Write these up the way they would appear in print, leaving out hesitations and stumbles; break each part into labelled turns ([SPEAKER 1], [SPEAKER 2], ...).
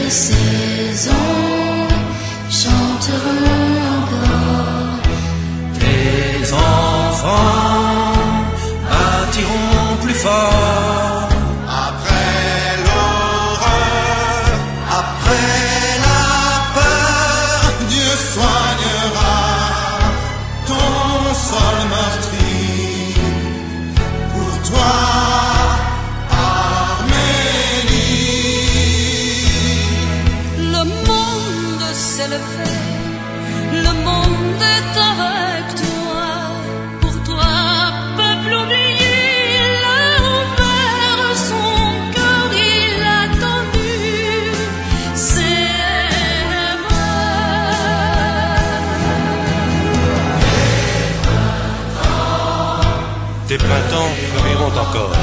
[SPEAKER 1] saisons chanteront encore.
[SPEAKER 2] Tes enfants bâtiront plus fort.
[SPEAKER 3] Après l'horreur, après la peur, Dieu soignera ton sol meurtri. Pour toi,
[SPEAKER 4] levé, le monde est avec toi. Pour toi, peuple oublié, il a ouvert son cœur, il a tendu ses mains.
[SPEAKER 2] Tes printemps fleuriront encore.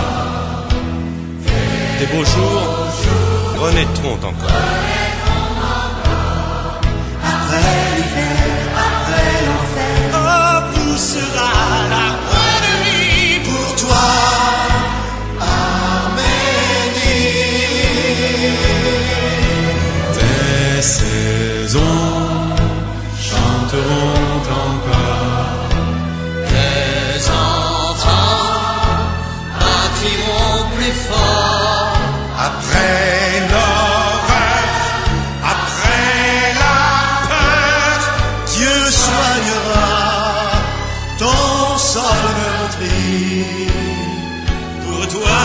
[SPEAKER 2] Tes beaux jours renaîtront encore.
[SPEAKER 3] Après l'hiver, après l'enfer, oh, poussera l'arbre de vie pour toi, Arménie.
[SPEAKER 2] Tes saisons chanteront encore.
[SPEAKER 5] Tes enfants bâtiront plus fort.
[SPEAKER 3] Après l'horreur, après la peur, Dieu soignera ton sol meurtri. Pour toi,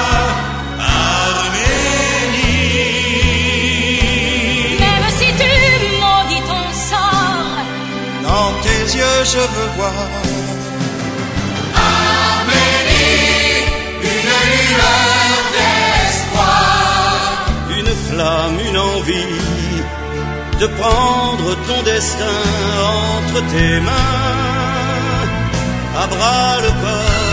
[SPEAKER 3] Arménie.
[SPEAKER 4] Même si tu maudis ton sort,
[SPEAKER 3] Dans tes yeux je veux voir
[SPEAKER 5] Arménie, une lueur d'espoir.
[SPEAKER 2] Une flamme, une envie de prendre ton destin entre tes mains, à bras le corps.